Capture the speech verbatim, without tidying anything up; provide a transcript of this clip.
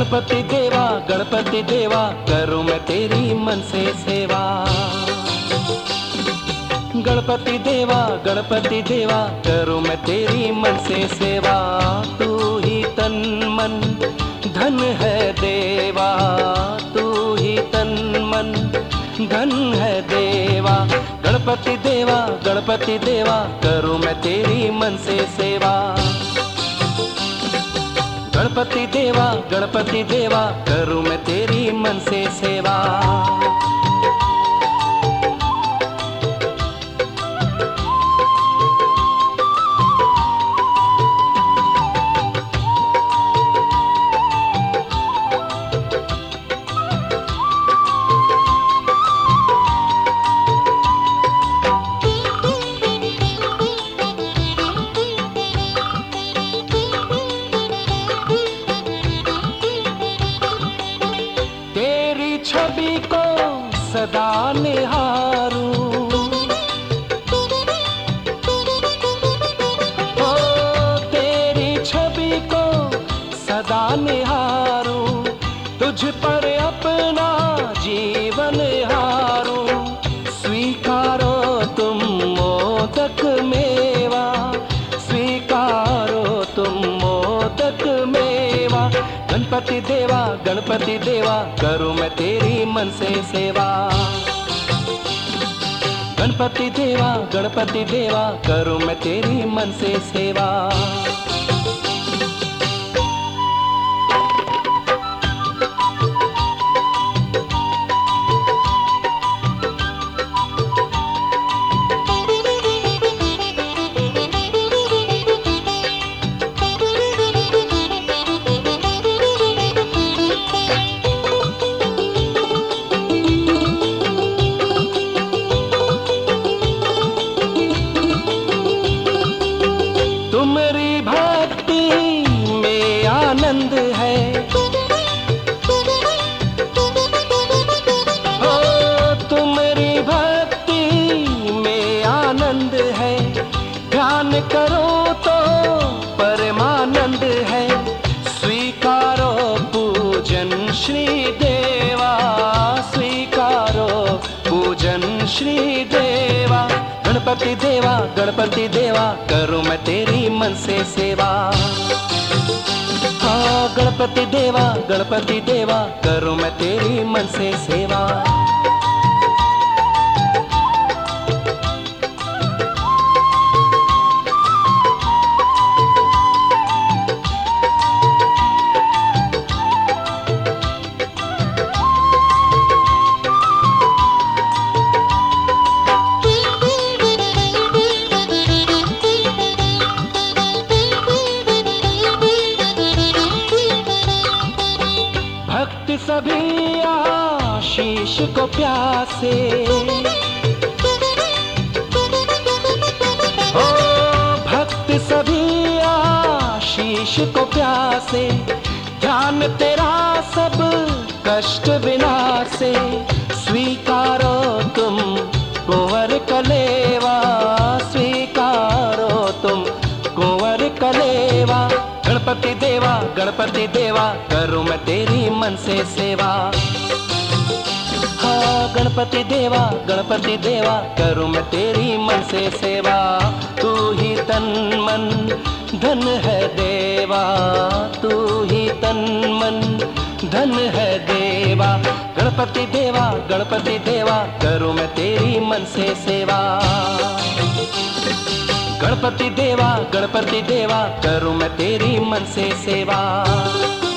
गणपति देवा गणपति देवा करूं मैं तेरी मन से सेवा। गणपति देवा गणपति देवा करूं मैं तेरी मन से सेवा। तू ही तन मन धन है देवा, तू ही तन मन धन है देवा। गणपति देवा गणपति देवा करूं मैं तेरी मन से सेवा। गणपति देवा गणपति देवा करूं मैं तेरी मन से सेवा। छवि को सदा निहारूं, ओ तेरी छवि को सदा निहारूं, तुझ पर अपना जीवन हारूं। स्वीकारो तुम मोदक मेवा, स्वीकारो तुम मोदक मेवा। गणपति देवा गणपति देवा करूं मैं तेरी मन से सेवा। गणपति देवा गणपति देवा करूं मैं तेरी मन से सेवा। तुम्हारी भक्ति में आनंद है, ओ तुम्हारी भक्ति में आनंद है। ध्यान करो तो परमानंद है। स्वीकारो पूजन श्री देवा, स्वीकारो पूजन श्री देवा। गणपति देवा गणपति देवा करूं मैं तेरी मन से सेवा। हाँ गणपति देवा गणपति देवा करूं मैं तेरी मन से सेवा। भक्त सभी आशीष को प्यासे, ओ भक्त सभी आशीष को प्यासे। ध्यान तेरा सब कष्ट विनाशे। स्वीकारो तुम कुंवर कलेवा, स्वीकारो तुम कुंवर कलेवा। गणपति देवा गणपति देवा करूं मैं तेरी मन से सेवा। हाँ गणपति देवा गणपति देवा करूं मैं तेरी मन से सेवा। तू ही तन मन धन है देवा, तू ही तन मन धन है देवा। गणपति देवा गणपति देवा करूं मैं तेरी मन से सेवा। गणपति देवा गणपति देवा करूं मैं तेरी मन से सेवा।